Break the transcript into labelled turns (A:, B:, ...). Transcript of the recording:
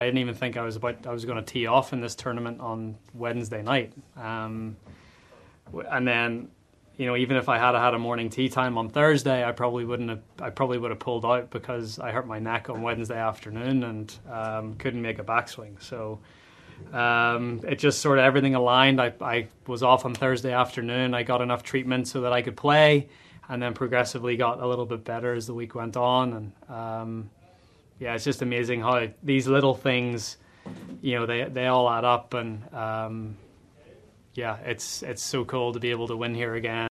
A: I didn't even think I was going to tee off in this tournament on Wednesday night. And then, even if I had had a morning tee time on Thursday, I probably would have pulled out because I hurt my neck on Wednesday afternoon and couldn't make a backswing. So it just sort of everything aligned. I was off on Thursday afternoon. I got enough treatment so that I could play, and then progressively got a little bit better as the week went on. And it's just amazing how these little things, they all add up. And it's so cool to be able to win here again.